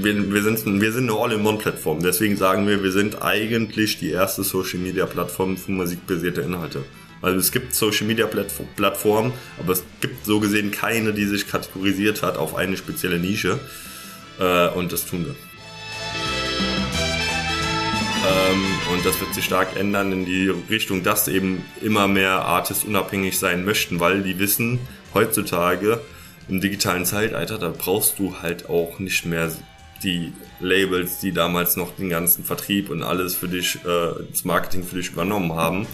wir sind eine All-in-One-Plattform. Deswegen sagen wir sind eigentlich die erste Social-Media-Plattform für musikbasierte Inhalte. Also es gibt Social-Media-Plattformen, aber es gibt so gesehen keine, die sich kategorisiert hat auf eine spezielle Nische. Und das tun wir. Und das wird sich stark ändern in die Richtung, dass eben immer mehr Artists unabhängig sein möchten, weil die wissen, heutzutage im digitalen Zeitalter, da brauchst du halt auch nicht mehr die Labels, die damals noch den ganzen Vertrieb und alles für dich, das Marketing für dich übernommen haben.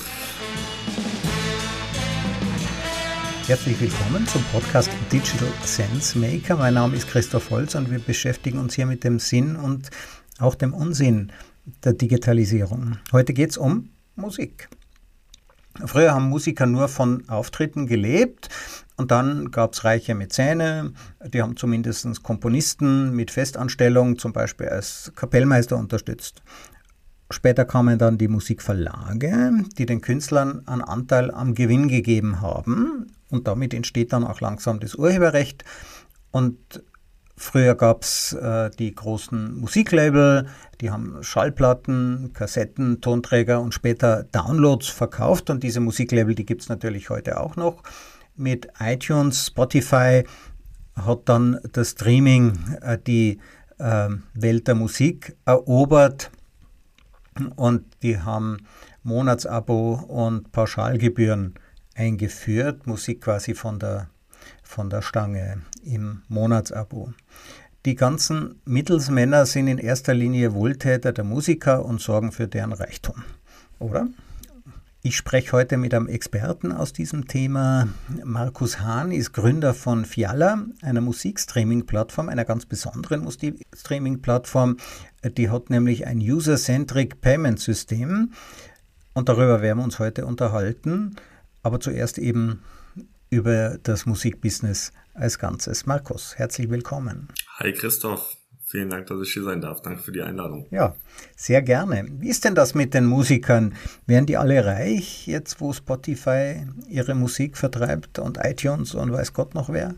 Herzlich willkommen zum Podcast Digital Sense Maker. Mein Name ist Christoph Holz und wir beschäftigen uns hier mit dem Sinn und auch dem Unsinn der Digitalisierung. Heute geht es um Musik. Früher haben Musiker nur von Auftritten gelebt und dann gab es reiche Mäzene, die haben zumindest Komponisten mit Festanstellung, zum Beispiel als Kapellmeister unterstützt. Später kamen dann die Musikverlage, die den Künstlern einen Anteil am Gewinn gegeben haben und damit entsteht dann auch langsam das Urheberrecht. Und früher gab es die großen Musiklabel, die haben Schallplatten, Kassetten, Tonträger und später Downloads verkauft und diese Musiklabel, die gibt es natürlich heute auch noch. Mit iTunes, Spotify hat dann das Streaming die Welt der Musik erobert und die haben Monatsabo und Pauschalgebühren eingeführt, Musik quasi von der Stange im Monatsabo. Die ganzen Mittelsmänner sind in erster Linie Wohltäter der Musiker und sorgen für deren Reichtum, oder? Ich spreche heute mit einem Experten aus diesem Thema. Markus Hahn ist Gründer von Fiala, einer Musikstreaming-Plattform, einer ganz besonderen Musikstreaming-Plattform. Die hat nämlich ein User-Centric Payment-System und darüber werden wir uns heute unterhalten. Aber zuerst eben über das Musikbusiness als Ganzes. Markus, herzlich willkommen. Hi Christoph, vielen Dank, dass ich hier sein darf. Danke für die Einladung. Ja, sehr gerne. Wie ist denn das mit den Musikern? Werden die alle reich, jetzt wo Spotify ihre Musik vertreibt und iTunes und weiß Gott noch wer?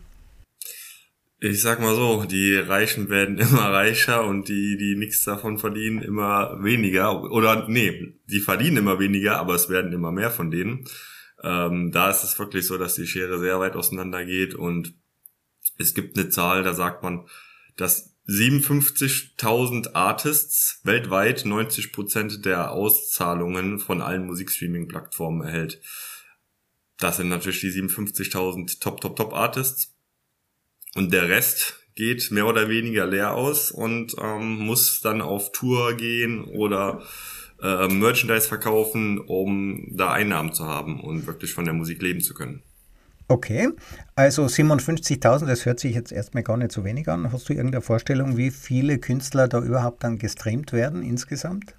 Ich sag mal so, die Reichen werden immer reicher und die nichts davon verdienen, immer weniger. Oder nee, die verdienen immer weniger, aber es werden immer mehr von denen. Da ist es wirklich so, dass die Schere sehr weit auseinander geht und es gibt eine Zahl, da sagt man, dass 57.000 Artists weltweit 90% der Auszahlungen von allen Musikstreaming-Plattformen erhält. Das sind natürlich die 57.000 Top Artists und der Rest geht mehr oder weniger leer aus und muss dann auf Tour gehen oder Merchandise verkaufen, um da Einnahmen zu haben und wirklich von der Musik leben zu können. Okay, also 57.000, das hört sich jetzt erstmal gar nicht so wenig an. Hast du irgendeine Vorstellung, wie viele Künstler da überhaupt dann gestreamt werden insgesamt?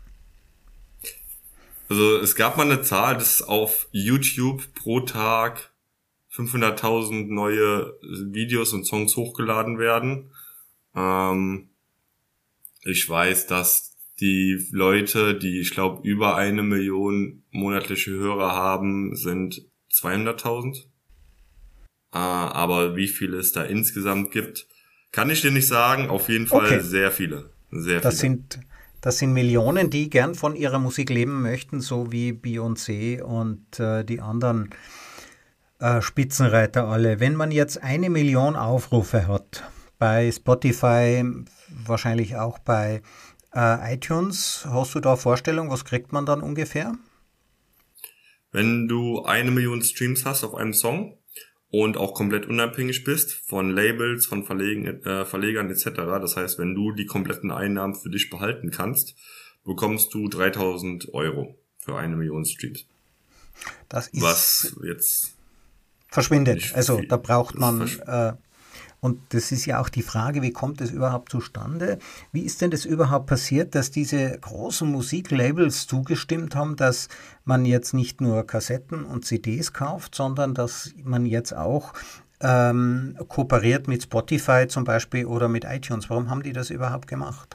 Also es gab mal eine Zahl, dass auf YouTube pro Tag 500.000 neue Videos und Songs hochgeladen werden. Ich weiß, dass die Leute, die, ich glaube, über 1 Million monatliche Hörer haben, sind 200.000. Aber wie viele es da insgesamt gibt, kann ich dir nicht sagen. Auf jeden Fall okay. Sehr viele. Das sind Millionen, die gern von ihrer Musik leben möchten, so wie Beyoncé und die anderen Spitzenreiter alle. Wenn man jetzt 1 Million Aufrufe hat, bei Spotify, wahrscheinlich auch bei iTunes, hast du da eine Vorstellung, was kriegt man dann ungefähr? Wenn du 1 Million Streams hast auf einem Song und auch komplett unabhängig bist von Labels, von Verlegern etc., das heißt, wenn du die kompletten Einnahmen für dich behalten kannst, bekommst du 3.000 € für 1 Million Streams. Das ist was jetzt verschwindet. Also da braucht man und das ist ja auch die Frage, wie kommt es überhaupt zustande? Wie ist denn das überhaupt passiert, dass diese großen Musiklabels zugestimmt haben, dass man jetzt nicht nur Kassetten und CDs kauft, sondern dass man jetzt auch kooperiert mit Spotify zum Beispiel oder mit iTunes? Warum haben die das überhaupt gemacht?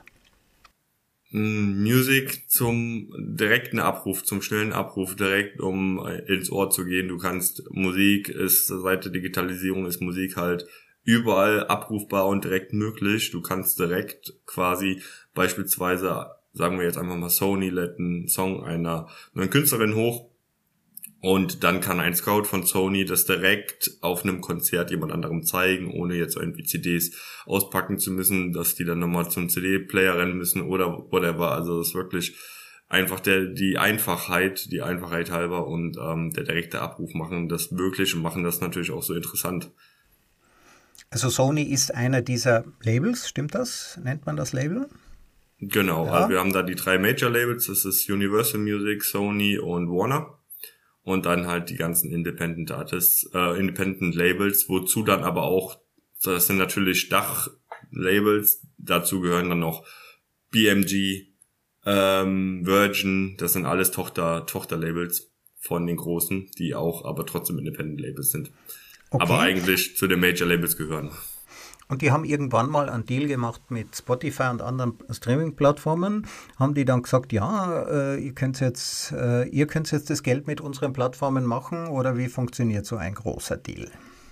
Music zum direkten Abruf, zum schnellen Abruf, direkt um ins Ohr zu gehen. Du kannst Musik, ist seit der Digitalisierung ist Musik halt überall abrufbar und direkt möglich. Du kannst direkt quasi beispielsweise, sagen wir jetzt einfach mal, Sony lädt einen Song einer neuen Künstlerin hoch und dann kann ein Scout von Sony das direkt auf einem Konzert jemand anderem zeigen, ohne jetzt irgendwie CDs auspacken zu müssen, dass die dann nochmal zum CD-Player rennen müssen oder whatever. Also das ist wirklich einfach die Einfachheit halber und der direkte Abruf machen das möglich und machen das natürlich auch so interessant. Also Sony ist einer dieser Labels, stimmt das? Nennt man das Label? Genau, ja. Also wir haben da die 3 Major-Labels, das ist Universal Music, Sony und Warner. Und dann halt die ganzen Independent Artists, Independent Labels, wozu dann aber auch, das sind natürlich Dachlabels, dazu gehören dann noch BMG, Virgin, das sind alles Tochterlabels von den Großen, die auch aber trotzdem Independent Labels sind. Okay. Aber eigentlich zu den Major Labels gehören. Und die haben irgendwann mal einen Deal gemacht mit Spotify und anderen Streaming-Plattformen. Haben die dann gesagt, ja, ihr könnt jetzt das Geld mit unseren Plattformen machen, oder wie funktioniert so ein großer Deal?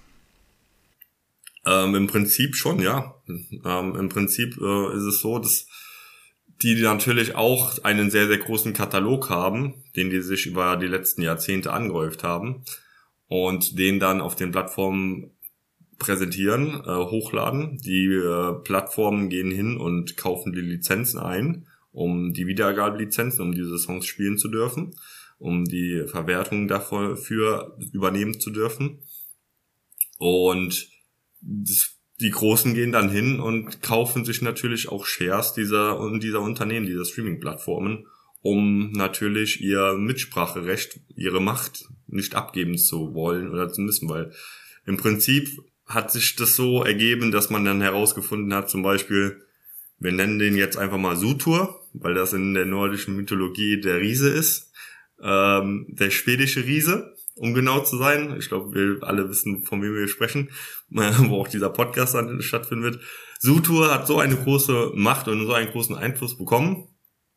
Im Prinzip schon, ja. Im Prinzip ist es so, dass die natürlich auch einen sehr, sehr großen Katalog haben, den die sich über die letzten Jahrzehnte angehäuft haben und den dann auf den Plattformen präsentieren, hochladen. Die Plattformen gehen hin und kaufen die Lizenzen ein, um die Wiedergabelizenzen, um diese Songs spielen zu dürfen, um die Verwertung dafür übernehmen zu dürfen. Und die Großen gehen dann hin und kaufen sich natürlich auch Shares dieser Unternehmen, dieser Streaming-Plattformen, um natürlich ihr Mitspracherecht, ihre Macht nicht abgeben zu wollen oder zu müssen, weil im Prinzip hat sich das so ergeben, dass man dann herausgefunden hat, zum Beispiel, wir nennen den jetzt einfach mal Surtur, weil das in der nordischen Mythologie der Riese ist, der schwedische Riese, um genau zu sein. Ich glaube, wir alle wissen, von wem wir sprechen, wo auch dieser Podcast dann stattfinden wird. Surtur hat so eine große Macht und so einen großen Einfluss bekommen,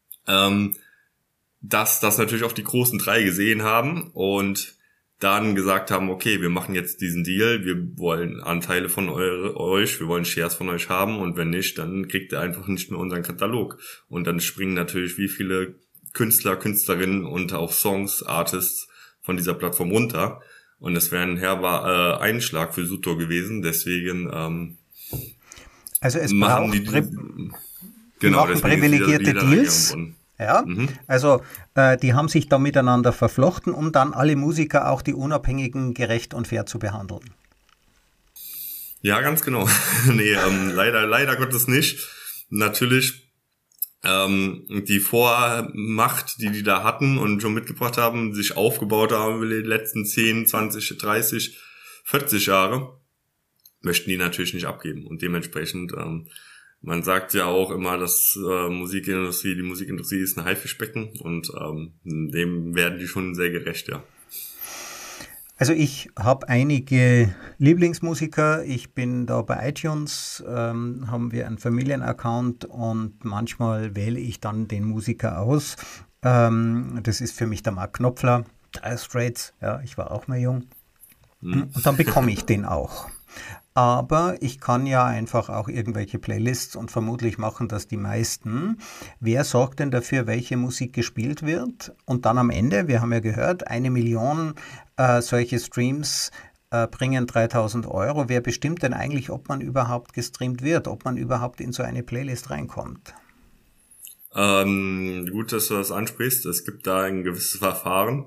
dass das natürlich auch die großen 3 gesehen haben und dann gesagt haben, okay, wir machen jetzt diesen Deal, wir wollen Anteile von euch, wir wollen Shares von euch haben und wenn nicht, dann kriegt ihr einfach nicht mehr unseren Katalog. Und dann springen natürlich wie viele Künstler, Künstlerinnen und auch Songs, Artists von dieser Plattform runter. Und das wäre ein herber Einschlag für Surtur gewesen, deswegen also es machen braucht privilegierte Deals. Ja, also die haben sich da miteinander verflochten, um dann alle Musiker, auch die Unabhängigen, gerecht und fair zu behandeln. Ja, ganz genau. Nee, leider Gottes nicht. Natürlich die Vormacht, die da hatten und schon mitgebracht haben, sich aufgebaut haben über die letzten 10, 20, 30, 40 Jahre, möchten die natürlich nicht abgeben. Und dementsprechend man sagt ja auch immer, dass die Musikindustrie ist ein Haifischbecken und dem werden die schon sehr gerecht, ja. Also ich habe einige Lieblingsmusiker. Ich bin da bei iTunes, haben wir einen Familienaccount und manchmal wähle ich dann den Musiker aus. Das ist für mich der Mark Knopfler, Dire Straits, ja, ich war auch mal jung. Und dann bekomme ich den auch. Aber ich kann ja einfach auch irgendwelche Playlists und vermutlich machen das die meisten. Wer sorgt denn dafür, welche Musik gespielt wird? Und dann am Ende, wir haben ja gehört, 1 Million solche Streams bringen 3.000 Euro. Wer bestimmt denn eigentlich, ob man überhaupt gestreamt wird, ob man überhaupt in so eine Playlist reinkommt? Gut, dass du das ansprichst. Es gibt da ein gewisses Verfahren.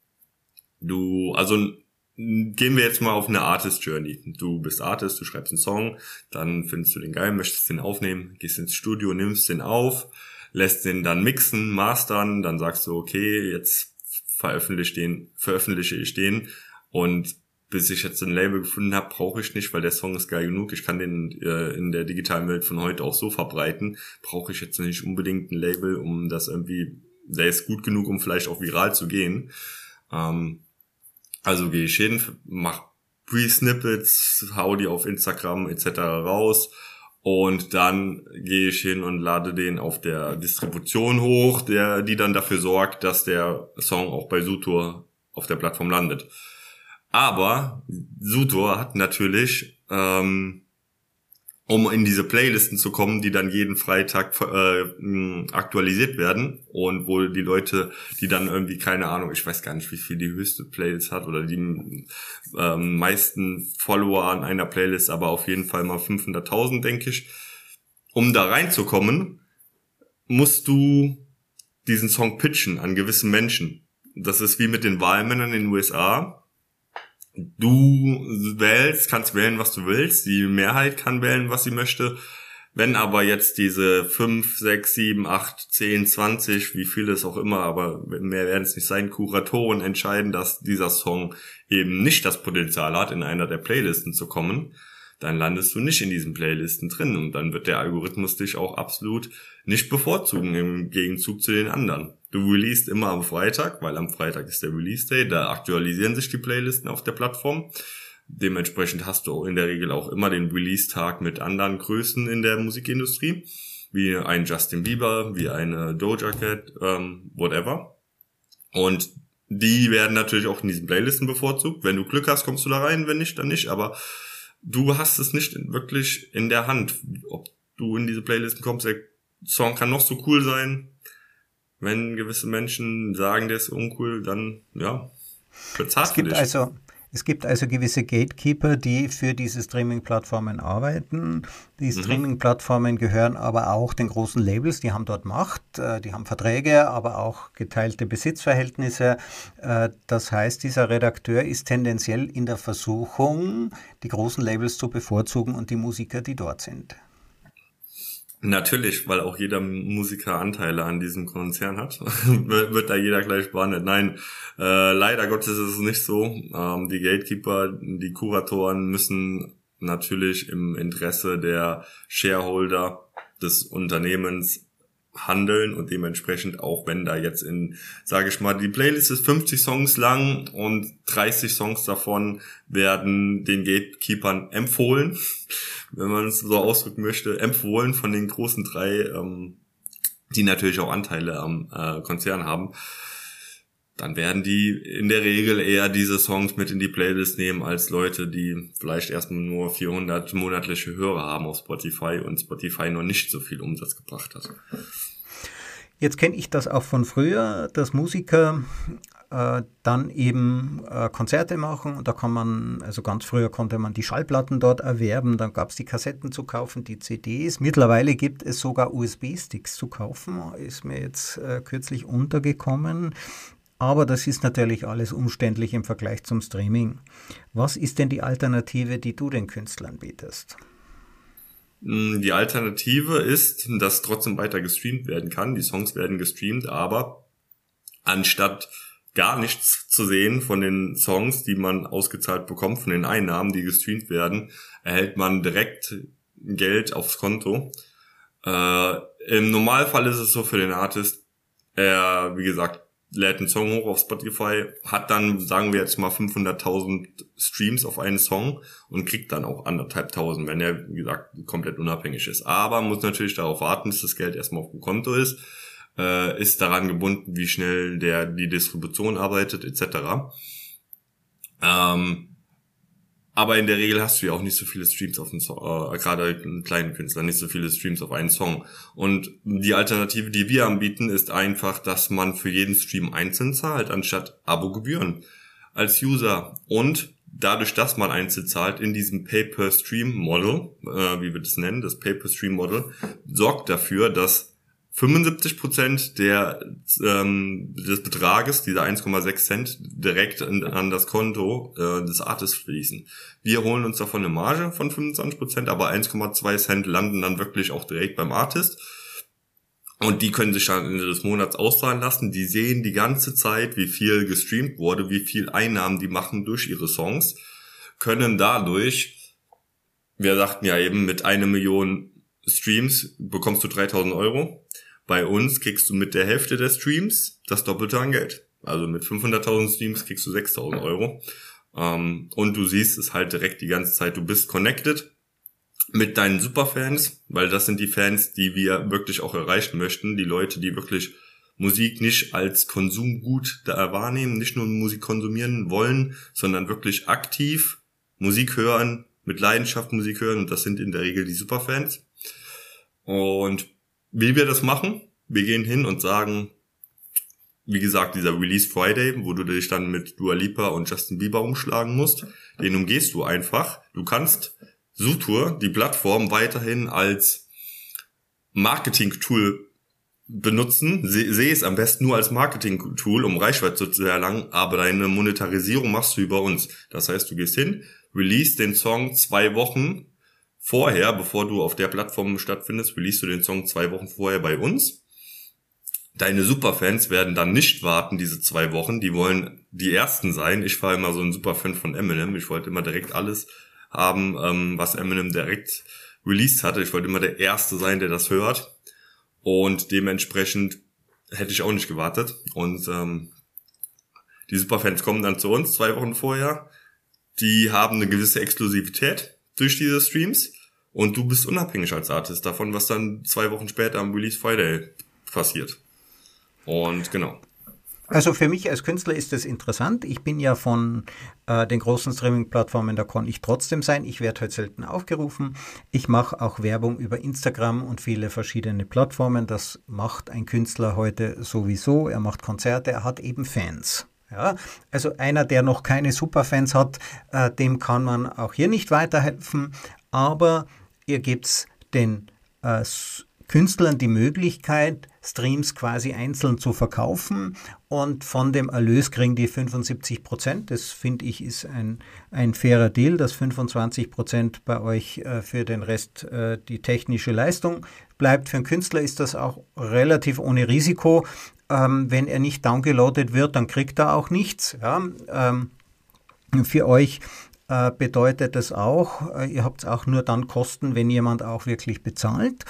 Gehen wir jetzt mal auf eine Artist-Journey. Du bist Artist, du schreibst einen Song, dann findest du den geil, möchtest den aufnehmen, gehst ins Studio, nimmst den auf, lässt den dann mixen, mastern, dann sagst du, okay, jetzt veröffentliche ich den und bis ich jetzt ein Label gefunden habe, brauche ich nicht, weil der Song ist geil genug, ich kann den in der digitalen Welt von heute auch so verbreiten, brauche ich jetzt nicht unbedingt ein Label, um das irgendwie, der ist gut genug, um vielleicht auch viral zu gehen. Also gehe ich hin, mach Pre-Snippets, hau die auf Instagram etc. raus und dann gehe ich hin und lade den auf der Distribution hoch, die dann dafür sorgt, dass der Song auch bei Surtur auf der Plattform landet. Aber Surtur hat natürlich um in diese Playlisten zu kommen, die dann jeden Freitag aktualisiert werden und wo die Leute, die dann irgendwie, keine Ahnung, ich weiß gar nicht, wie viel die höchste Playlist hat oder die meisten Follower an einer Playlist, aber auf jeden Fall mal 500.000, denke ich. Um da reinzukommen, musst du diesen Song pitchen an gewisse Menschen. Das ist wie mit den Wahlmännern in den USA. Du kannst wählen, was du willst. Die Mehrheit kann wählen, was sie möchte. Wenn aber jetzt diese 5, 6, 7, 8, 10, 20, wie viele es auch immer, aber mehr werden es nicht sein, Kuratoren entscheiden, dass dieser Song eben nicht das Potenzial hat, in einer der Playlisten zu kommen, dann landest du nicht in diesen Playlisten drin und dann wird der Algorithmus dich auch absolut nicht bevorzugen im Gegenzug zu den anderen. Du releast immer am Freitag, weil am Freitag ist der Release Day, da aktualisieren sich die Playlisten auf der Plattform. Dementsprechend hast du in der Regel auch immer den Release-Tag mit anderen Größen in der Musikindustrie, wie ein Justin Bieber, wie eine Doja Cat, whatever. Und die werden natürlich auch in diesen Playlisten bevorzugt. Wenn du Glück hast, kommst du da rein, wenn nicht, dann nicht, aber du hast es nicht wirklich in der Hand, ob du in diese Playlisten kommst. Der Song kann noch so cool sein. Wenn gewisse Menschen sagen, der ist uncool, dann, ja, wird's hart für dich. Es gibt also gewisse Gatekeeper, die für diese Streaming-Plattformen arbeiten. Die Streaming-Plattformen gehören aber auch den großen Labels, die haben dort Macht, die haben Verträge, aber auch geteilte Besitzverhältnisse. Das heißt, dieser Redakteur ist tendenziell in der Versuchung, die großen Labels zu bevorzugen und die Musiker, die dort sind. Natürlich, weil auch jeder Musiker Anteile an diesem Konzern hat, wird da jeder gleich behandelt. Nein, leider Gottes ist es nicht so. Die Gatekeeper, die Kuratoren müssen natürlich im Interesse der Shareholder des Unternehmens handeln und dementsprechend auch wenn da jetzt sage ich mal, die Playlist ist 50 Songs lang und 30 Songs davon werden den Gatekeepern empfohlen, wenn man es so ausdrücken möchte, empfohlen von den großen 3, die natürlich auch Anteile am Konzern haben, dann werden die in der Regel eher diese Songs mit in die Playlist nehmen als Leute, die vielleicht erstmal nur 400 monatliche Hörer haben auf Spotify und Spotify noch nicht so viel Umsatz gebracht hat. Jetzt kenne ich das auch von früher, dass Musiker dann eben Konzerte machen und da kann man, also ganz früher konnte man die Schallplatten dort erwerben, dann gab es die Kassetten zu kaufen, die CDs. Mittlerweile gibt es sogar USB-Sticks zu kaufen, ist mir jetzt kürzlich untergekommen. Aber das ist natürlich alles umständlich im Vergleich zum Streaming. Was ist denn die Alternative, die du den Künstlern bietest? Die Alternative ist, dass trotzdem weiter gestreamt werden kann. Die Songs werden gestreamt, aber anstatt gar nichts zu sehen von den Songs, die man ausgezahlt bekommt, von den Einnahmen, die gestreamt werden, erhält man direkt Geld aufs Konto. Im Normalfall ist es so für den Artist, er, wie gesagt, lädt einen Song hoch auf Spotify, hat dann, sagen wir jetzt mal 500.000 Streams auf einen Song und kriegt dann auch 1.500, wenn er, wie gesagt, komplett unabhängig ist. Aber muss natürlich darauf warten, bis das Geld erstmal auf dem Konto ist daran gebunden, wie schnell die Distribution arbeitet, etc. Aber in der Regel hast du ja auch nicht so viele Streams auf einen Song, gerade einen kleinen Künstler, nicht so viele Streams auf einen Song. Und die Alternative, die wir anbieten, ist einfach, dass man für jeden Stream einzeln zahlt, anstatt Abogebühren als User. Und dadurch, dass man einzeln zahlt, in diesem Pay-per-Stream-Model, wie wir das nennen, das Pay-per-Stream-Model, sorgt dafür, dass 75% des Betrages, dieser 1,6 Cent, direkt an das Konto des Artists fließen. Wir holen uns davon eine Marge von 25%, aber 1,2 Cent landen dann wirklich auch direkt beim Artist. Und die können sich dann Ende des Monats auszahlen lassen. Die sehen die ganze Zeit, wie viel gestreamt wurde, wie viel Einnahmen die machen durch ihre Songs, können dadurch, wir sagten ja eben, mit 1 Million Streams bekommst du 3.000 Euro. Bei uns kriegst du mit der Hälfte der Streams das Doppelte an Geld. Also mit 500.000 Streams kriegst du 6.000 Euro. Und du siehst es halt direkt die ganze Zeit. Du bist connected mit deinen Superfans, weil das sind die Fans, die wir wirklich auch erreichen möchten. Die Leute, die wirklich Musik nicht als Konsumgut da wahrnehmen, nicht nur Musik konsumieren wollen, sondern wirklich aktiv Musik hören, mit Leidenschaft Musik hören und das sind in der Regel die Superfans. Und wie wir das machen, wir gehen hin und sagen, wie gesagt, dieser Release Friday, wo du dich dann mit Dua Lipa und Justin Bieber umschlagen musst, den umgehst du einfach. Du kannst Sutur, die Plattform, weiterhin als Marketing-Tool benutzen. Sehe es am besten nur als Marketing-Tool, um Reichweite zu erlangen, aber deine Monetarisierung machst du über uns. Das heißt, du gehst hin, release den Song 2 Wochen vorher, bevor du auf der Plattform stattfindest, release du den Song 2 Wochen vorher bei uns. Deine Superfans werden dann nicht warten, diese 2 Wochen, die wollen die Ersten sein. Ich war immer so ein Superfan von Eminem, ich wollte immer direkt alles haben, was Eminem direkt released hatte. Ich wollte immer der Erste sein, der das hört. Und dementsprechend hätte ich auch nicht gewartet. Und die Superfans kommen dann zu uns 2 Wochen vorher. Die haben eine gewisse Exklusivität durch diese Streams. Und du bist unabhängig als Artist davon, was dann 2 Wochen später am Release Friday passiert. Und genau. Also für mich als Künstler ist das interessant. Ich bin ja von den großen Streaming-Plattformen, da kann ich trotzdem sein. Ich werde halt selten aufgerufen. Ich mache auch Werbung über Instagram und viele verschiedene Plattformen. Das macht ein Künstler heute sowieso. Er macht Konzerte, er hat eben Fans. Ja, also einer, der noch keine Superfans hat, dem kann man auch hier nicht weiterhelfen. Aber ihr gebt den Künstlern die Möglichkeit, Streams quasi einzeln zu verkaufen und von dem Erlös kriegen die 75%. Das finde ich ist ein fairer Deal, dass 25% bei euch für den Rest die technische Leistung bleibt. Für einen Künstler ist das auch relativ ohne Risiko. Wenn er nicht downgeloadet wird, dann kriegt er auch nichts. Ja? Für euch bedeutet das auch, ihr habt auch nur dann Kosten, wenn jemand auch wirklich bezahlt.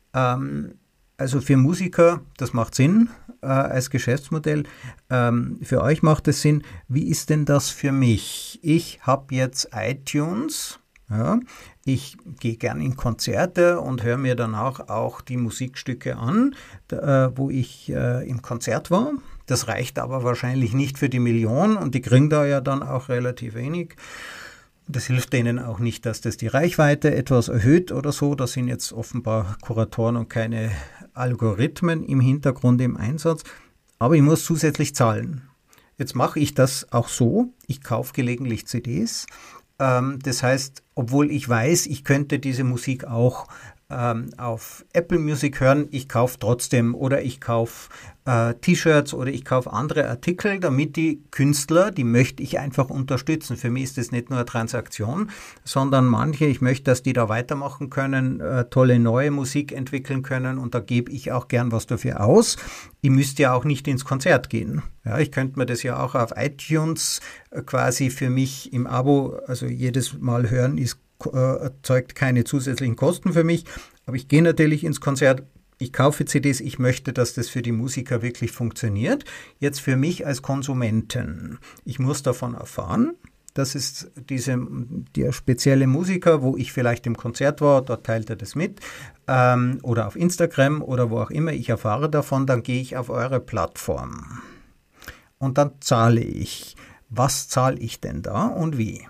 Also für Musiker, das macht Sinn als Geschäftsmodell. Für euch macht es Sinn. Wie ist denn das für mich? Ich habe jetzt iTunes. Ja, ich gehe gerne in Konzerte und höre mir danach auch die Musikstücke an, wo ich im Konzert war. Das reicht aber wahrscheinlich nicht für die Million und die kriegen da ja dann auch relativ wenig. Das hilft denen auch nicht, dass das die Reichweite etwas erhöht oder so. Da sind jetzt offenbar Kuratoren und keine Algorithmen im Hintergrund im Einsatz. Aber ich muss zusätzlich zahlen. Jetzt mache ich das auch so. Ich kaufe gelegentlich CDs. Das heißt, obwohl ich weiß, ich könnte diese Musik auch auf Apple Music hören, ich kaufe trotzdem oder ich kaufe T-Shirts oder ich kaufe andere Artikel, damit die Künstler, die möchte ich einfach unterstützen. Für mich ist das nicht nur eine Transaktion, sondern manche, ich möchte, dass die da weitermachen können, tolle neue Musik entwickeln können und da gebe ich auch gern was dafür aus. Ich müsste ja auch nicht ins Konzert gehen. Ja, ich könnte mir das ja auch auf iTunes quasi für mich im Abo, also jedes Mal hören, erzeugt keine zusätzlichen Kosten für mich, aber ich gehe natürlich ins Konzert, ich kaufe CDs, ich möchte, dass das für die Musiker wirklich funktioniert. Jetzt für mich als Konsumenten, ich muss davon erfahren, das ist der spezielle Musiker, wo ich vielleicht im Konzert war, dort teilt er das mit, oder auf Instagram oder wo auch immer, ich erfahre davon, dann gehe ich auf eure Plattform und dann zahle ich. Was zahle ich denn da und wie?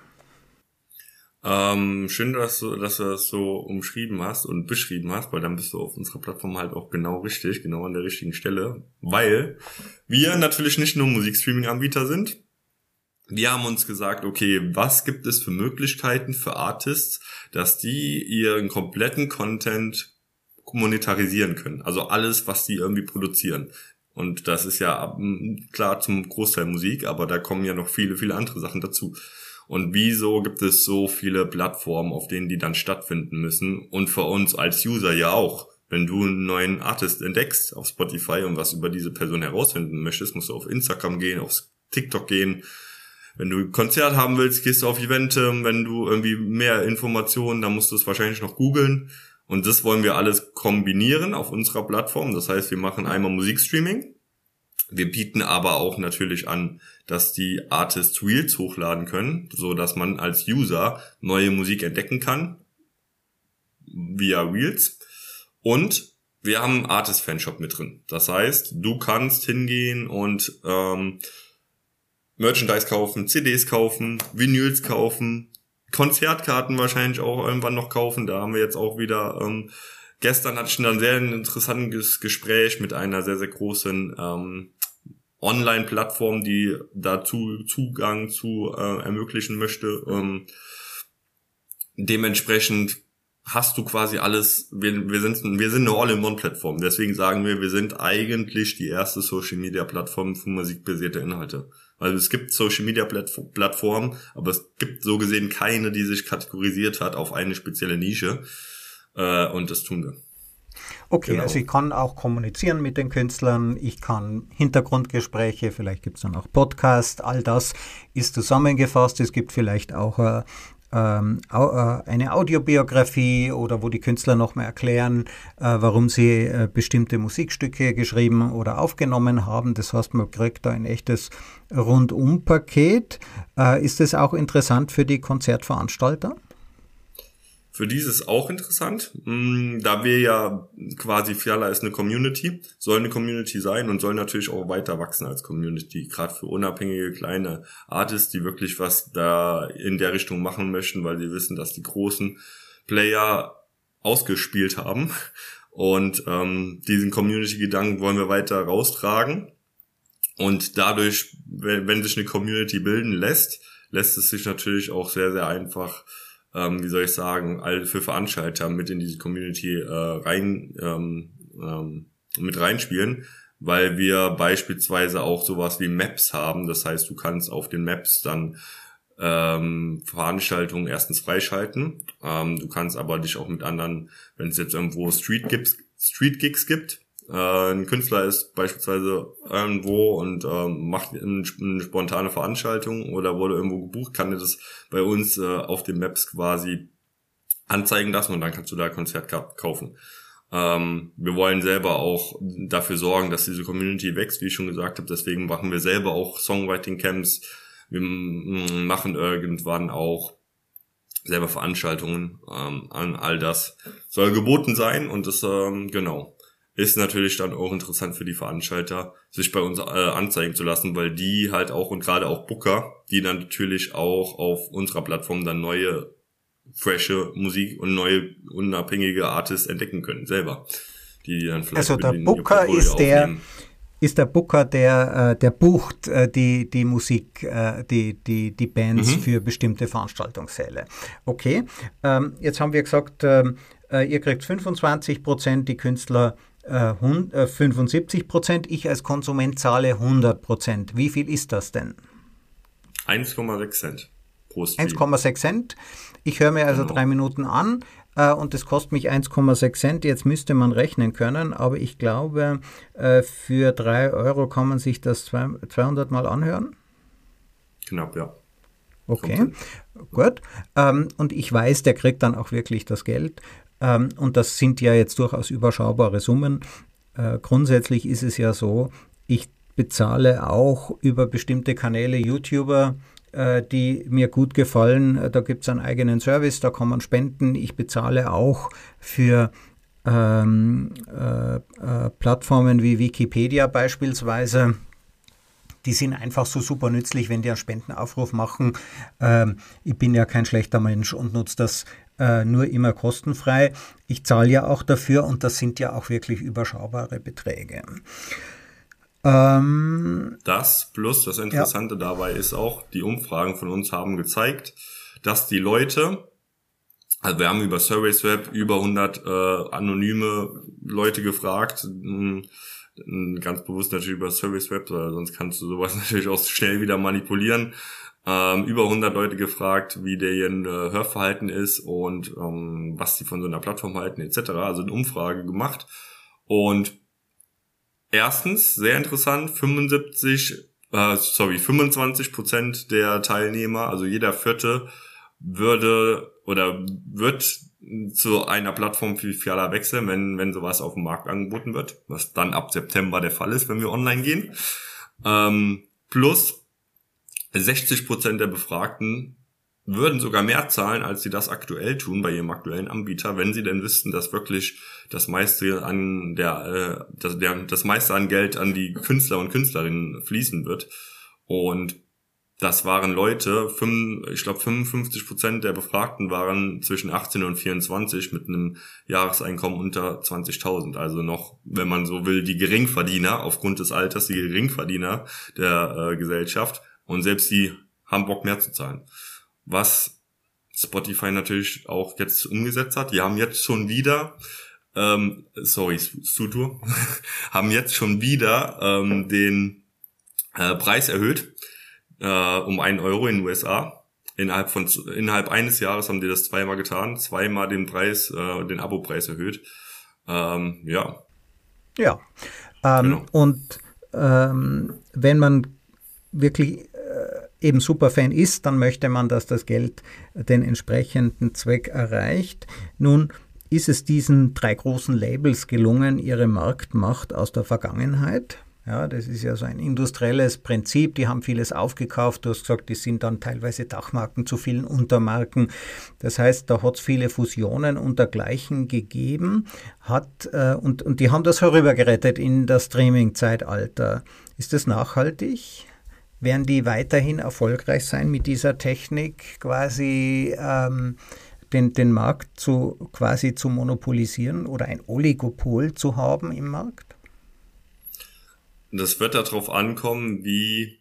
Schön, dass du das so umschrieben hast und beschrieben hast, weil dann bist du auf unserer Plattform halt auch genau richtig, genau an der richtigen Stelle, weil wir natürlich nicht nur Musikstreaming-Anbieter sind. Wir haben uns gesagt, okay, was gibt es für Möglichkeiten für Artists, dass die ihren kompletten Content monetarisieren können, also alles, was die irgendwie produzieren. Und das ist ja klar zum Großteil Musik, aber da kommen ja noch viele, viele andere Sachen dazu. Und wieso gibt es so viele Plattformen, auf denen die dann stattfinden müssen? Und für uns als User ja auch. Wenn du einen neuen Artist entdeckst auf Spotify und was über diese Person herausfinden möchtest, musst du auf Instagram gehen, auf TikTok gehen. Wenn du ein Konzert haben willst, gehst du auf Eventim. Wenn du irgendwie mehr Informationen, dann musst du es wahrscheinlich noch googeln. Und das wollen wir alles kombinieren auf unserer Plattform. Das heißt, wir machen einmal Musikstreaming. Wir bieten aber auch natürlich an, dass die Artists Reels hochladen können, so dass man als User neue Musik entdecken kann via Reels. Und wir haben einen Artist-Fanshop mit drin. Das heißt, du kannst hingehen und Merchandise kaufen, CDs kaufen, Vinyls kaufen, Konzertkarten wahrscheinlich auch irgendwann noch kaufen. Da haben wir jetzt auch wieder, gestern hatte ich ein sehr interessantes Gespräch mit einer sehr, sehr großen Online-Plattform, die dazu Zugang zu ermöglichen möchte. Dementsprechend hast du quasi alles, wir sind eine All-in-One-Plattform. Deswegen sagen wir sind eigentlich die erste Social-Media-Plattform für musikbasierte Inhalte. Also es gibt Social-Media-Plattformen, aber es gibt so gesehen keine, die sich kategorisiert hat auf eine spezielle Nische. Und das tun wir. Okay, genau. Also ich kann auch kommunizieren mit den Künstlern, ich kann Hintergrundgespräche, vielleicht gibt es dann auch Podcast, all das ist zusammengefasst. Es gibt vielleicht auch eine Audiobiografie oder wo die Künstler nochmal erklären, warum sie bestimmte Musikstücke geschrieben oder aufgenommen haben. Das heißt, man kriegt da ein echtes Rundum-Paket. Ist das auch interessant für die Konzertveranstalter? Für die ist es auch interessant, da wir ja quasi Fiala ist eine Community, soll eine Community sein und soll natürlich auch weiter wachsen als Community, gerade für unabhängige kleine Artists, die wirklich was da in der Richtung machen möchten, weil sie wissen, dass die großen Player ausgespielt haben und diesen Community-Gedanken wollen wir weiter raustragen und dadurch, wenn sich eine Community bilden lässt es sich natürlich auch sehr, sehr einfach für Veranstalter mit in diese Community mit reinspielen, weil wir beispielsweise auch sowas wie Maps haben. Das heißt, du kannst auf den Maps dann Veranstaltungen erstens freischalten. Du kannst aber dich auch mit anderen, wenn es jetzt irgendwo Street Gigs gibt, ein Künstler ist beispielsweise irgendwo und macht eine spontane Veranstaltung oder wurde irgendwo gebucht, kann er das bei uns auf den Maps quasi anzeigen lassen und dann kannst du da Konzertkarten kaufen. Wir wollen selber auch dafür sorgen, dass diese Community wächst, wie ich schon gesagt habe. Deswegen machen wir selber auch Songwriting-Camps. Wir machen irgendwann auch selber Veranstaltungen. An all das soll geboten sein und das ist natürlich dann auch interessant für die Veranstalter, sich bei uns anzeigen zu lassen, weil die halt auch und gerade auch Booker, die dann natürlich auch auf unserer Plattform dann neue, frische Musik und neue unabhängige Artists entdecken können, selber. Die dann vielleicht also der Booker ist der Booker, der bucht die Musik, die Bands für bestimmte Veranstaltungssäle. Okay, jetzt haben wir gesagt, ihr kriegt 25%, die Künstler 75%, ich als Konsument zahle 100%. Wie viel ist das denn? 1,6 Cent pro Stream. 1,6 Cent. Ich höre mir also 3 Minuten an und das kostet mich 1,6 Cent. Jetzt müsste man rechnen können, aber ich glaube, für 3 Euro kann man sich das 200 Mal anhören. Knapp, ja. Okay, gut. Und ich weiß, der kriegt dann auch wirklich das Geld. Und das sind ja jetzt durchaus überschaubare Summen. Grundsätzlich ist es ja so, ich bezahle auch über bestimmte Kanäle YouTuber, die mir gut gefallen. Da gibt es einen eigenen Service, da kann man spenden. Ich bezahle auch für Plattformen wie Wikipedia beispielsweise. Die sind einfach so super nützlich, wenn die einen Spendenaufruf machen. Ich bin ja kein schlechter Mensch und nutze das nur immer kostenfrei. Ich zahle ja auch dafür und das sind ja auch wirklich überschaubare Beträge. Das plus das Interessante dabei ist auch, die Umfragen von uns haben gezeigt, dass die Leute, also wir haben über SurveySwap über 100 anonyme Leute gefragt, ganz bewusst natürlich über SurveySwap, sonst kannst du sowas natürlich auch schnell wieder manipulieren. Über 100 Leute gefragt, wie deren Hörverhalten ist und was sie von so einer Plattform halten etc. Also eine Umfrage gemacht und erstens, sehr interessant, 25% der Teilnehmer, also jeder Vierte wird zu einer Plattform wie Fiala wechseln, wenn sowas auf dem Markt angeboten wird, was dann ab September der Fall ist, wenn wir online gehen. Plus 60% der Befragten würden sogar mehr zahlen, als sie das aktuell tun bei ihrem aktuellen Anbieter, wenn sie denn wüssten, dass wirklich das meiste an das meiste an Geld an die Künstler und Künstlerinnen fließen wird. Und das waren Leute, ich glaube 55% der Befragten waren zwischen 18 und 24 mit einem Jahreseinkommen unter 20.000. Also noch, wenn man so will, die Geringverdiener, aufgrund des Alters, die Geringverdiener der Gesellschaft. Und selbst die haben Bock mehr zu zahlen. Was Spotify natürlich auch jetzt umgesetzt hat. Die haben jetzt schon wieder, Sutur, haben jetzt schon wieder den Preis erhöht. Um 1 Euro in den USA. Innerhalb eines Jahres haben die das zweimal getan, zweimal den Preis, den Abo-Preis erhöht. Ja. Ja. Genau. Und wenn man wirklich eben Superfan ist, dann möchte man, dass das Geld den entsprechenden Zweck erreicht. Nun ist es diesen 3 großen Labels gelungen, ihre Marktmacht aus der Vergangenheit. Ja, das ist ja so ein industrielles Prinzip, die haben vieles aufgekauft, du hast gesagt, die sind dann teilweise Dachmarken zu vielen Untermarken. Das heißt, da hat es viele Fusionen und dergleichen gegeben, und die haben das herübergerettet in das Streaming-Zeitalter. Ist das nachhaltig? Werden die weiterhin erfolgreich sein mit dieser Technik, quasi den Markt quasi zu monopolisieren oder ein Oligopol zu haben im Markt? Das wird darauf ankommen, wie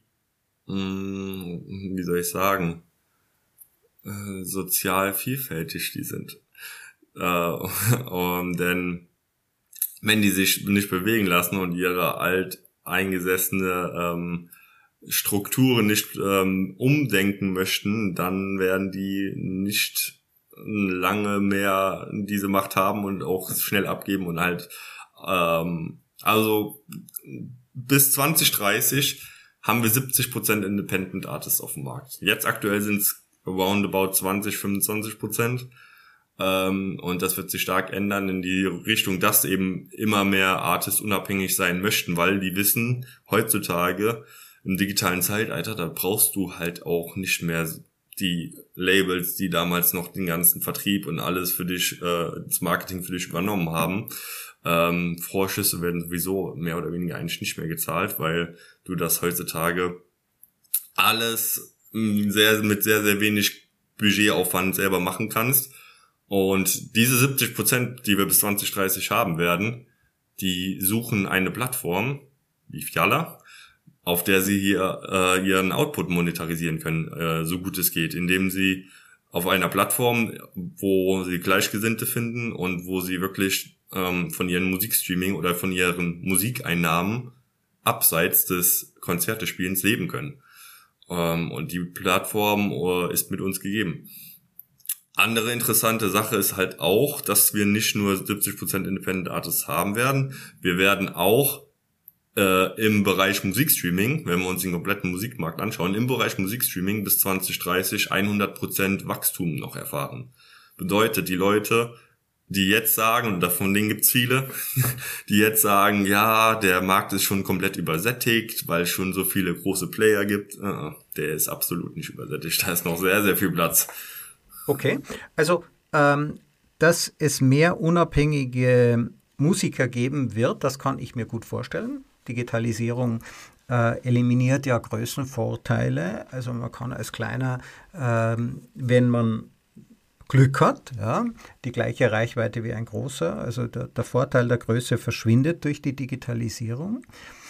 soll ich sagen, sozial vielfältig die sind. Denn wenn die sich nicht bewegen lassen und ihre alteingesessene Strukturen nicht umdenken möchten, dann werden die nicht lange mehr diese Macht haben und auch schnell abgeben und halt also bis 2030 haben wir 70% Independent Artists auf dem Markt. Jetzt aktuell sind es roundabout 20-25%. Und das wird sich stark ändern in die Richtung, dass eben immer mehr Artists unabhängig sein möchten, weil die wissen, heutzutage im digitalen Zeitalter, da brauchst du halt auch nicht mehr die Labels, die damals noch den ganzen Vertrieb und alles für dich, das Marketing für dich übernommen haben. Vorschüsse werden sowieso mehr oder weniger eigentlich nicht mehr gezahlt, weil du das heutzutage alles mit sehr, sehr wenig Budgetaufwand selber machen kannst. Und diese 70%, die wir bis 2030 haben werden, die suchen eine Plattform wie Fiala, auf der sie hier ihren Output monetarisieren können, so gut es geht, indem sie auf einer Plattform, wo sie Gleichgesinnte finden und wo sie wirklich von ihren Musikstreaming oder von ihren Musikeinnahmen abseits des Konzertespielens leben können. Und die Plattform ist mit uns gegeben. Andere interessante Sache ist halt auch, dass wir nicht nur 70% Independent Artists haben werden, wir werden auch im Bereich Musikstreaming, wenn wir uns den kompletten Musikmarkt anschauen, im Bereich Musikstreaming bis 2030 100% Wachstum noch erfahren. Bedeutet, die Leute, die jetzt sagen, und davon denen gibt's viele, die jetzt sagen, ja, der Markt ist schon komplett übersättigt, weil es schon so viele große Player gibt, der ist absolut nicht übersättigt, da ist noch sehr, sehr viel Platz. Okay, also dass es mehr unabhängige Musiker geben wird, das kann ich mir gut vorstellen. Digitalisierung eliminiert ja Größenvorteile. Also man kann als Kleiner, wenn man Glück hat, ja, die gleiche Reichweite wie ein Großer. Also der Vorteil der Größe verschwindet durch die Digitalisierung.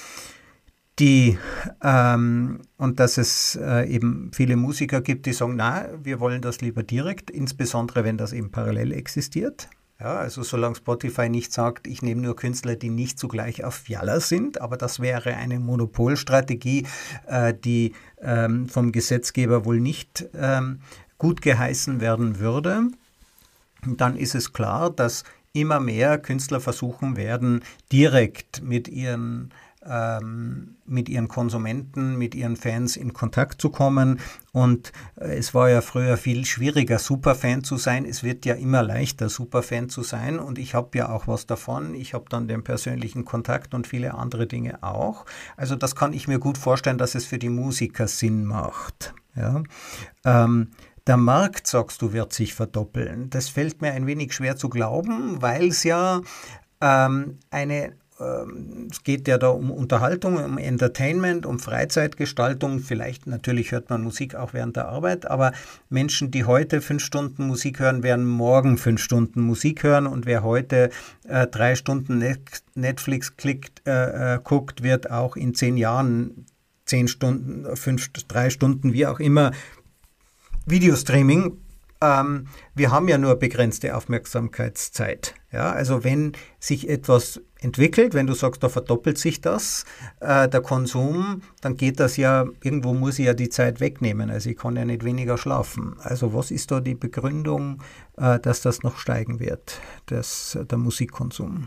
Und dass es eben viele Musiker gibt, die sagen, na, wir wollen das lieber direkt, insbesondere wenn das eben parallel existiert. Ja, also solange Spotify nicht sagt, ich nehme nur Künstler, die nicht zugleich auf Fiala sind, aber das wäre eine Monopolstrategie, die vom Gesetzgeber wohl nicht gut geheißen werden würde. Dann ist es klar, dass immer mehr Künstler versuchen werden, direkt mit ihren Konsumenten, mit ihren Fans in Kontakt zu kommen. Und es war ja früher viel schwieriger, Superfan zu sein. Es wird ja immer leichter, Superfan zu sein. Und ich habe ja auch was davon. Ich habe dann den persönlichen Kontakt und viele andere Dinge auch. Also das kann ich mir gut vorstellen, dass es für die Musiker Sinn macht. Ja. Der Markt, sagst du, wird sich verdoppeln. Das fällt mir ein wenig schwer zu glauben, weil es ja eine es geht ja da um Unterhaltung, um Entertainment, um Freizeitgestaltung. Vielleicht, natürlich hört man Musik auch während der Arbeit, aber Menschen, die heute 5 Stunden Musik hören, werden morgen 5 Stunden Musik hören, und wer heute 3 Stunden Netflix guckt, wird auch in 10 Jahren 10 Stunden, 3 Stunden, wie auch immer, Videostreaming. Wir haben ja nur begrenzte Aufmerksamkeitszeit. Ja, also wenn sich etwas entwickelt, wenn du sagst, da verdoppelt sich das, der Konsum, dann geht das ja, irgendwo muss ich ja die Zeit wegnehmen. Also ich kann ja nicht weniger schlafen. Also was ist da die Begründung, dass das noch steigen wird, der Musikkonsum?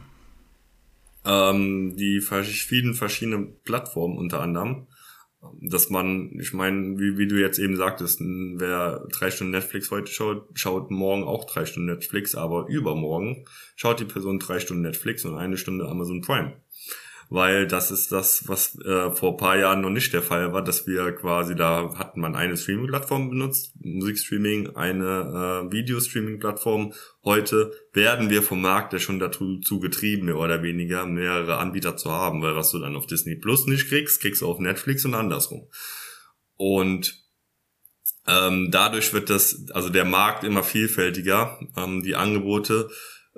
Die vielen verschiedenen Plattformen unter anderem. Dass man, ich meine, wie du jetzt eben sagtest, wer 3 Stunden Netflix heute schaut morgen auch 3 Stunden Netflix, aber übermorgen schaut die Person 3 Stunden Netflix und 1 Stunde Amazon Prime. Weil das ist das, was vor ein paar Jahren noch nicht der Fall war, dass wir quasi, da hat man eine Streaming-Plattform benutzt, Musikstreaming, eine Videostreaming-Plattform. Heute werden wir vom Markt ja schon dazu getrieben, mehr oder weniger mehrere Anbieter zu haben, weil was du dann auf Disney Plus nicht kriegst, kriegst du auf Netflix und andersrum. Und dadurch wird also der Markt immer vielfältiger, die Angebote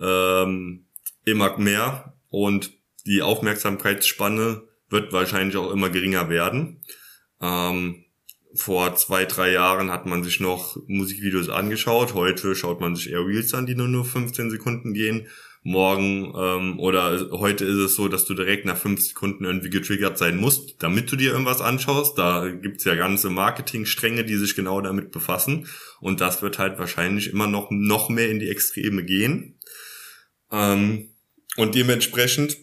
immer mehr, und die Aufmerksamkeitsspanne wird wahrscheinlich auch immer geringer werden. Vor 2-3 Jahren hat man sich noch Musikvideos angeschaut. Heute schaut man sich eher Reels an, die nur 15 Sekunden gehen. Morgen oder heute ist es so, dass du direkt nach 5 Sekunden irgendwie getriggert sein musst, damit du dir irgendwas anschaust. Da gibt's ja ganze Marketingstränge, die sich genau damit befassen. Und das wird halt wahrscheinlich immer noch mehr in die Extreme gehen. Und dementsprechend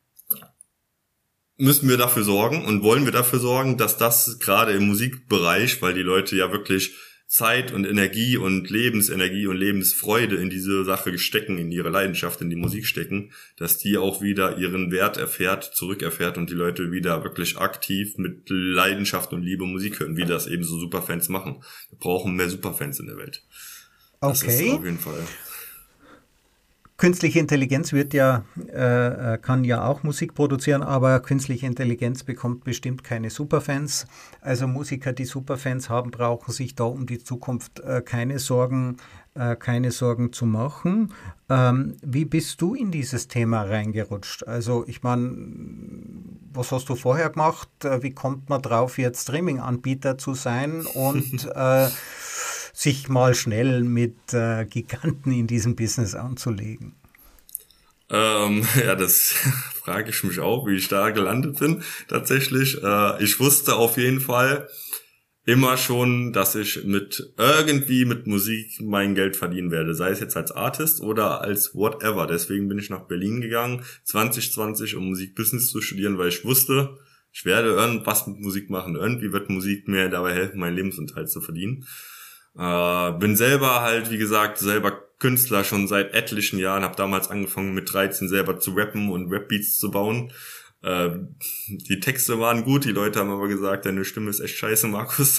müssen wir dafür sorgen und wollen wir dafür sorgen, dass das gerade im Musikbereich, weil die Leute ja wirklich Zeit und Energie und Lebensenergie und Lebensfreude in diese Sache stecken, in ihre Leidenschaft, in die Musik stecken, dass die auch wieder ihren Wert zurückerfährt und die Leute wieder wirklich aktiv mit Leidenschaft und Liebe Musik hören, wie das eben so Superfans machen. Wir brauchen mehr Superfans in der Welt. Das ist auf jeden Fall. Künstliche Intelligenz kann ja auch Musik produzieren, aber künstliche Intelligenz bekommt bestimmt keine Superfans. Also Musiker, die Superfans haben, brauchen sich da um die Zukunft keine Sorgen zu machen. Wie bist du in dieses Thema reingerutscht? Also ich meine, was hast du vorher gemacht? Wie kommt man drauf, jetzt Streaming-Anbieter zu sein und sich mal schnell mit Giganten in diesem Business anzulegen? Ja, das frage ich mich auch, wie ich da gelandet bin, tatsächlich. Ich wusste auf jeden Fall immer schon, dass ich irgendwie mit Musik mein Geld verdienen werde, sei es jetzt als Artist oder als whatever. Deswegen bin ich nach Berlin gegangen, 2020, um Musikbusiness zu studieren, weil ich wusste, ich werde irgendwas mit Musik machen. Irgendwie wird Musik mir dabei helfen, meinen Lebensunterhalt zu verdienen. Bin selber halt, wie gesagt, selber Künstler schon seit etlichen Jahren, habe damals angefangen mit 13 selber zu rappen und Rapbeats zu bauen. Die Texte waren gut, die Leute haben aber gesagt, deine Stimme ist echt scheiße, Markus.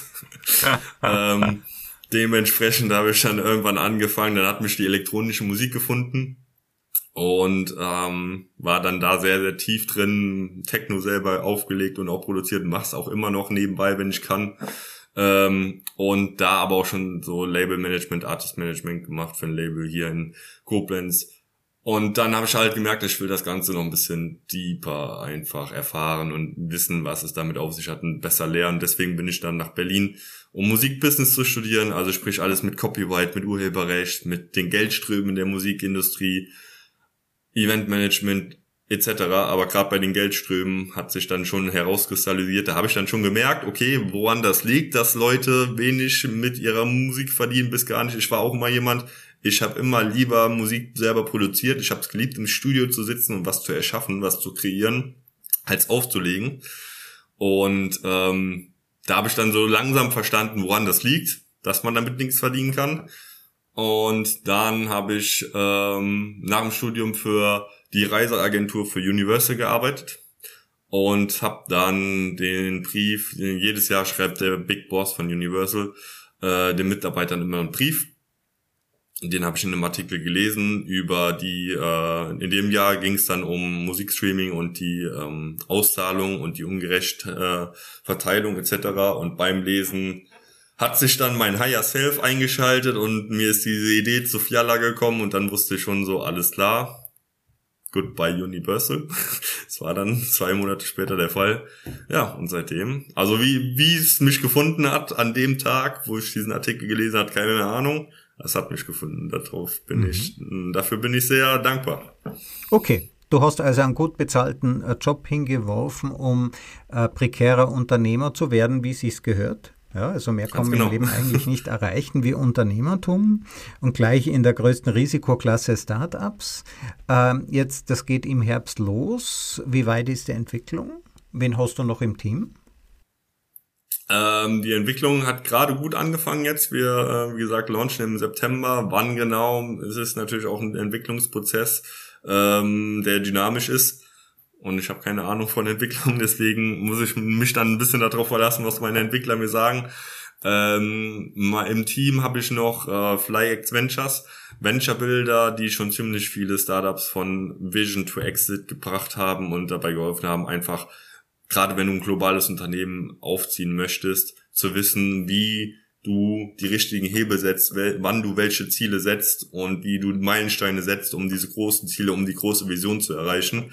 Dementsprechend habe ich dann irgendwann angefangen, dann hat mich die elektronische Musik gefunden und war dann da sehr, sehr tief drin, Techno selber aufgelegt und auch produziert, mach's auch immer noch nebenbei, wenn ich kann. Und da aber auch schon so Label-Management, Artist-Management gemacht für ein Label hier in Koblenz. Und dann habe ich halt gemerkt, ich will das Ganze noch ein bisschen deeper einfach erfahren und wissen, was es damit auf sich hat und besser lernen. Deswegen bin ich dann nach Berlin, um Musikbusiness zu studieren, also sprich alles mit Copyright, mit Urheberrecht, mit den Geldströmen der Musikindustrie, Eventmanagement etc. Aber gerade bei den Geldströmen hat sich dann schon herauskristallisiert, da habe ich dann schon gemerkt, okay, woran das liegt, dass Leute wenig mit ihrer Musik verdienen bis gar nicht. Ich war auch immer jemand, ich habe immer lieber Musik selber produziert, ich habe es geliebt, im Studio zu sitzen und was zu erschaffen, was zu kreieren, als aufzulegen. Und da habe ich dann so langsam verstanden, woran das liegt, dass man damit nichts verdienen kann. Und dann habe ich nach dem Studium für die Reiseagentur für Universal gearbeitet und habe dann den Brief, jedes Jahr schreibt der Big Boss von Universal den Mitarbeitern immer einen Brief Den habe ich in einem Artikel gelesen über in dem Jahr ging es dann um Musikstreaming und die Auszahlung und die ungerechte Verteilung etc. Und beim Lesen hat sich dann mein Higher Self eingeschaltet und mir ist diese Idee zu Fiala gekommen und dann wusste ich schon so, alles klar, goodbye Universal. Das war dann 2 Monate später der Fall. Ja, und seitdem, also wie es mich gefunden hat an dem Tag, wo ich diesen Artikel gelesen habe, keine Ahnung. Es hat mich gefunden. Dafür bin ich sehr dankbar. Okay. Du hast also einen gut bezahlten Job hingeworfen, um prekärer Unternehmer zu werden, wie es sich gehört. Ja, also mehr kann man im Leben eigentlich nicht erreichen wie Unternehmertum und gleich in der größten Risikoklasse Startups. Das geht im Herbst los. Wie weit ist die Entwicklung? Wen hast du noch im Team? Die Entwicklung hat gerade gut angefangen jetzt. Wir, wie gesagt, launchen im September. Wann genau? Es ist natürlich auch ein Entwicklungsprozess, der dynamisch ist. Und ich habe keine Ahnung von Entwicklung, deswegen muss ich mich dann ein bisschen darauf verlassen, was meine Entwickler mir sagen. Im Team habe ich noch FlyX Ventures, Venture Builder, die schon ziemlich viele Startups von Vision to Exit gebracht haben und dabei geholfen haben, einfach, gerade wenn du ein globales Unternehmen aufziehen möchtest, zu wissen, wie du die richtigen Hebel setzt, wann du welche Ziele setzt und wie du Meilensteine setzt, um diese großen Ziele, um die große Vision zu erreichen.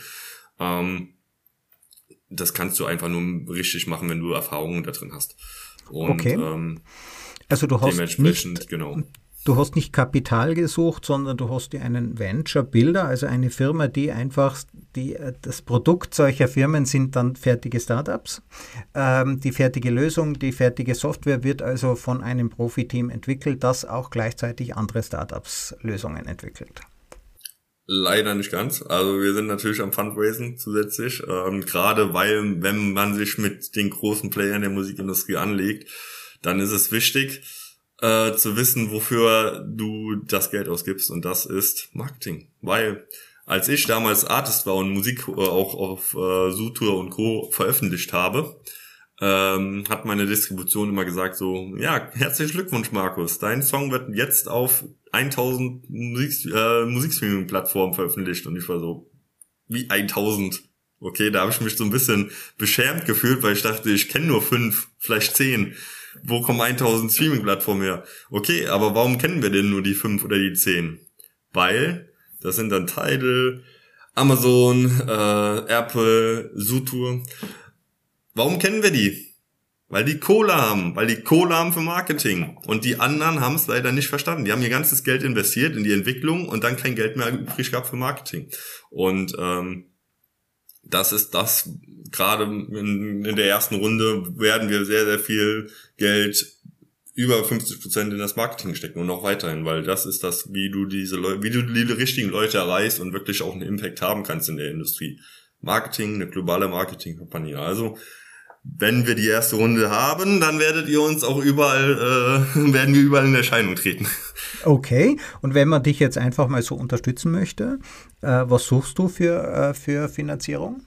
Das kannst du einfach nur richtig machen, wenn du Erfahrungen da drin hast. Und, okay. Also du hast dementsprechend, genau. Du hast nicht Kapital gesucht, sondern du hast dir einen Venture Builder, also eine Firma, das Produkt solcher Firmen sind dann fertige Startups. Die fertige Lösung, die fertige Software wird also von einem Profiteam entwickelt, das auch gleichzeitig andere Startups Lösungen entwickelt. Leider nicht ganz. Also wir sind natürlich am Fundraisen zusätzlich, gerade weil, wenn man sich mit den großen Playern der Musikindustrie anlegt, dann ist es wichtig, zu wissen, wofür du das Geld ausgibst, und das ist Marketing. Weil als ich damals Artist war und Musik auch auf Sutur und Co. veröffentlicht habe, hat meine Distribution immer gesagt so, ja, herzlichen Glückwunsch Markus, dein Song wird jetzt auf 1000 Musikstreaming-Plattformen veröffentlicht. Und ich war so, wie 1000? Okay, da habe ich mich so ein bisschen beschämt gefühlt, weil ich dachte, ich kenne nur 5, vielleicht 10. Wo kommen 1000 Streaming-Plattformen her? Okay, aber warum kennen wir denn nur die 5 oder die 10? Weil das sind dann Tidal, Amazon, Apple, Sutur. Warum kennen wir die? Weil die Kohle haben für Marketing. Und die anderen haben es leider nicht verstanden. Die haben ihr ganzes Geld investiert in die Entwicklung und dann kein Geld mehr übrig gehabt für Marketing. Und das ist das, gerade in der ersten Runde werden wir sehr, sehr viel Geld, über 50% in das Marketing stecken und noch weiterhin, weil das ist das, wie du die richtigen Leute erreichst und wirklich auch einen Impact haben kannst in der Industrie. Marketing, eine globale Marketingkampagne. Also, wenn wir die erste Runde haben, dann werden wir überall in Erscheinung treten. Okay, und wenn man dich jetzt einfach mal so unterstützen möchte, was suchst du für Finanzierung?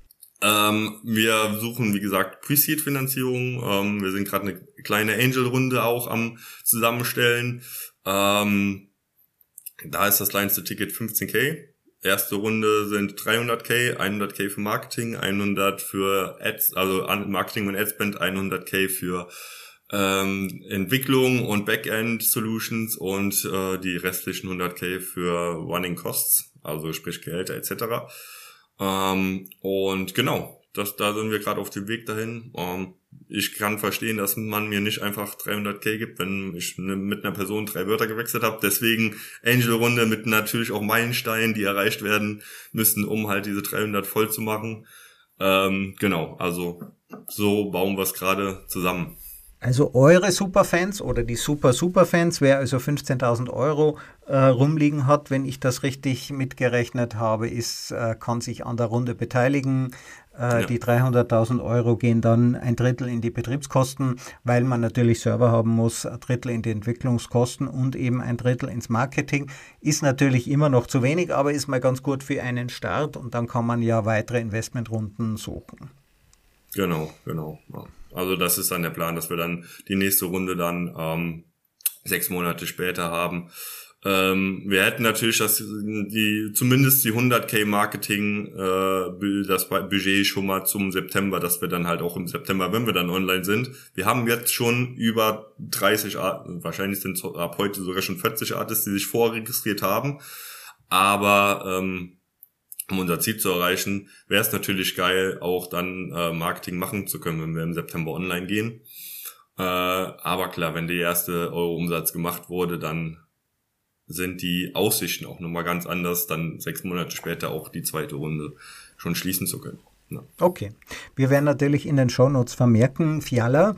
Wir suchen, wie gesagt, Pre-Seed-Finanzierung. Wir sind gerade eine kleine Angel-Runde auch am Zusammenstellen. Da ist das kleinste Ticket 15.000. Erste Runde sind 300.000, 100.000 für Marketing, 100 für Ads, also Marketing und Adspend, 100.000 für Entwicklung und Backend Solutions und die restlichen 100.000 für Running Costs, also sprich Gehälter etc. Und genau, da sind wir gerade auf dem Weg dahin. Ich kann verstehen, dass man mir nicht einfach 300.000 gibt, wenn ich mit einer Person 3 Wörter gewechselt habe. Deswegen Angel-Runde mit natürlich auch Meilensteinen, die erreicht werden müssen, um halt diese 300 voll zu machen. Genau, also so bauen wir es gerade zusammen. Also eure Superfans oder die Superfans, wer also 15.000 Euro rumliegen hat, wenn ich das richtig mitgerechnet habe, kann sich an der Runde beteiligen. Ja. Die 300.000 Euro gehen dann 1/3 in die Betriebskosten, weil man natürlich Server haben muss, 1/3 in die Entwicklungskosten und eben 1/3 ins Marketing. Ist natürlich immer noch zu wenig, aber ist mal ganz gut für einen Start und dann kann man ja weitere Investmentrunden suchen. Genau. Ja. Also das ist dann der Plan, dass wir dann die nächste Runde dann 6 Monate später haben. Wir hätten natürlich zumindest die 100.000 Marketing, das Budget schon mal zum September, dass wir dann halt auch im September, wenn wir dann online sind. Wir haben jetzt schon über 30 wahrscheinlich sind es ab heute sogar schon 40 Artists, die sich vorregistriert haben. Aber um unser Ziel zu erreichen, wäre es natürlich geil, auch dann Marketing machen zu können, wenn wir im September online gehen. Aber klar, wenn der erste Euro-Umsatz gemacht wurde, dann sind die Aussichten auch nochmal ganz anders, dann 6 Monate später auch die zweite Runde schon schließen zu können. Ja. Okay. Wir werden natürlich in den Shownotes vermerken, Fiala,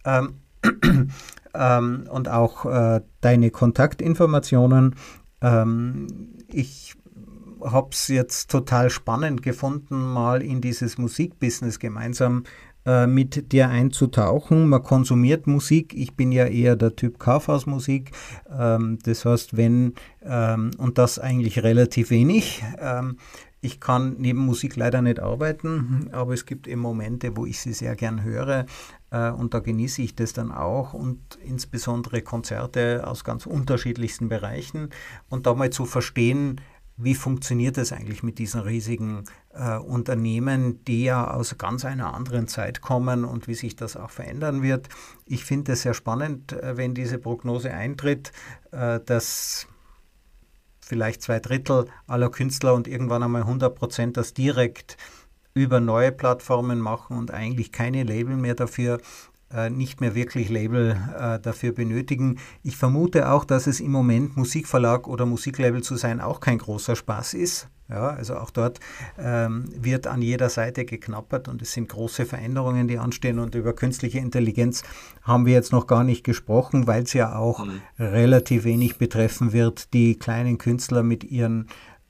und auch deine Kontaktinformationen. Ich habe es jetzt total spannend gefunden, mal in dieses Musikbusiness gemeinsam mit dir einzutauchen. Man konsumiert Musik. Ich bin ja eher der Typ Kaufhausmusik. Das heißt, und das eigentlich relativ wenig. Ich kann neben Musik leider nicht arbeiten, aber es gibt eben Momente, wo ich sie sehr gern höre und da genieße ich das dann auch und insbesondere Konzerte aus ganz unterschiedlichsten Bereichen und da mal zu verstehen, wie funktioniert das eigentlich mit diesen riesigen Unternehmen, die ja aus ganz einer anderen Zeit kommen und wie sich das auch verändern wird. Ich finde es sehr spannend, wenn diese Prognose eintritt, dass vielleicht 2/3 aller Künstler und irgendwann einmal 100% das direkt über neue Plattformen machen und eigentlich keine Label mehr dafür, nicht mehr wirklich Label dafür benötigen. Ich vermute auch, dass es im Moment Musikverlag oder Musiklabel zu sein auch kein großer Spaß ist. Ja, also auch dort wird an jeder Seite geknappert und es sind große Veränderungen, die anstehen und über künstliche Intelligenz haben wir jetzt noch gar nicht gesprochen, weil es ja auch relativ wenig betreffen wird, die kleinen Künstler mit ihren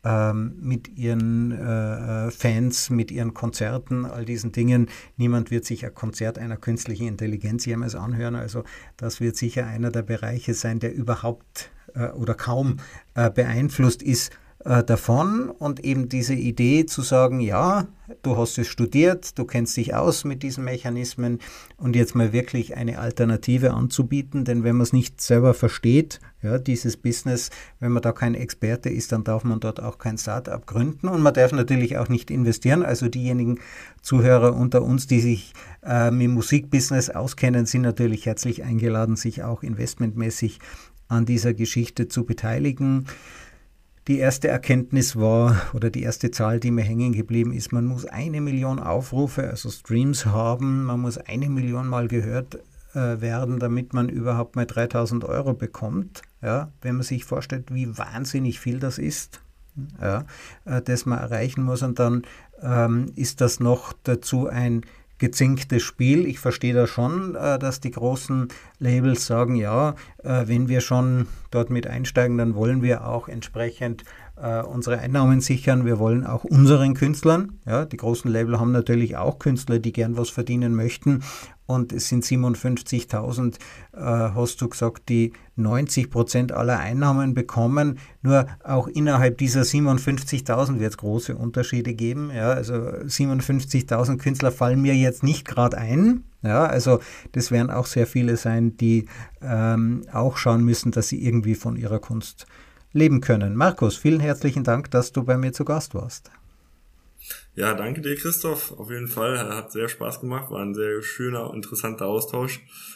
Fans, mit ihren Konzerten, all diesen Dingen. Niemand wird sich ein Konzert einer künstlichen Intelligenz jemals anhören. Also das wird sicher einer der Bereiche sein, der überhaupt oder kaum beeinflusst ist davon. Und eben diese Idee zu sagen, ja, du hast es studiert, du kennst dich aus mit diesen Mechanismen und jetzt mal wirklich eine Alternative anzubieten, denn wenn man es nicht selber versteht, ja, dieses Business, wenn man da kein Experte ist, dann darf man dort auch kein Start-up gründen und man darf natürlich auch nicht investieren. Also diejenigen Zuhörer unter uns, die sich mit Musikbusiness auskennen, sind natürlich herzlich eingeladen, sich auch investmentmäßig an dieser Geschichte zu beteiligen. Die erste Erkenntnis war, oder die erste Zahl, die mir hängen geblieben ist, man muss 1 Million Aufrufe, also Streams haben, man muss 1 Million Mal gehört werden, damit man überhaupt mal 3.000 Euro bekommt. Ja, wenn man sich vorstellt, wie wahnsinnig viel das ist, ja, das man erreichen muss. Und dann ist das noch dazu ein gezinktes Spiel. Ich verstehe da schon, dass die großen Labels sagen, ja, wenn wir schon dort mit einsteigen, dann wollen wir auch entsprechend unsere Einnahmen sichern. Wir wollen auch unseren Künstlern, ja, die großen Label haben natürlich auch Künstler, die gern was verdienen möchten und es sind 57.000, hast du gesagt, die 90% aller Einnahmen bekommen. Nur auch innerhalb dieser 57.000 wird es große Unterschiede geben. Ja, also 57.000 Künstler fallen mir jetzt nicht gerade ein. Ja, also das werden auch sehr viele sein, die auch schauen müssen, dass sie irgendwie von ihrer Kunst leben können. Markus, vielen herzlichen Dank, dass du bei mir zu Gast warst. Ja, danke dir, Christoph. Auf jeden Fall, hat sehr Spaß gemacht, war ein sehr schöner, interessanter Austausch.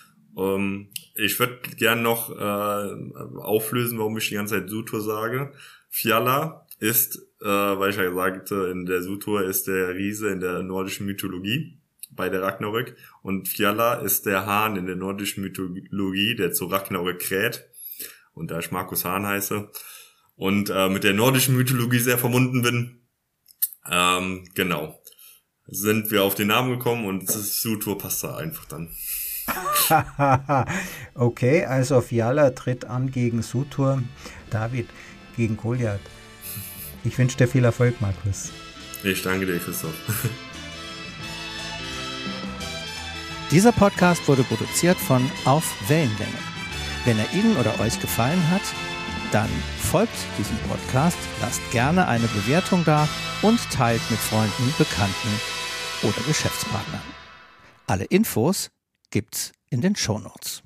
Ich würde gern noch auflösen, warum ich die ganze Zeit Sutor sage. Fiala ist, weil ich ja sagte, in der Sutor ist der Riese in der nordischen Mythologie bei der Ragnarök und Fiala ist der Hahn in der nordischen Mythologie, der zu Ragnarök kräht. Und da ich Markus Hahn heiße und mit der nordischen Mythologie sehr verbunden bin, genau, sind wir auf den Namen gekommen und Sutor passt da einfach dann. Okay, also Fiala tritt an gegen Sutor, David gegen Goliath. Ich wünsche dir viel Erfolg, Markus. Ich danke dir, Christoph. Dieser Podcast wurde produziert von Auf Wellenlänge. Wenn er Ihnen oder euch gefallen hat, dann folgt diesem Podcast, lasst gerne eine Bewertung da und teilt mit Freunden, Bekannten oder Geschäftspartnern. Alle Infos gibt's in den Shownotes.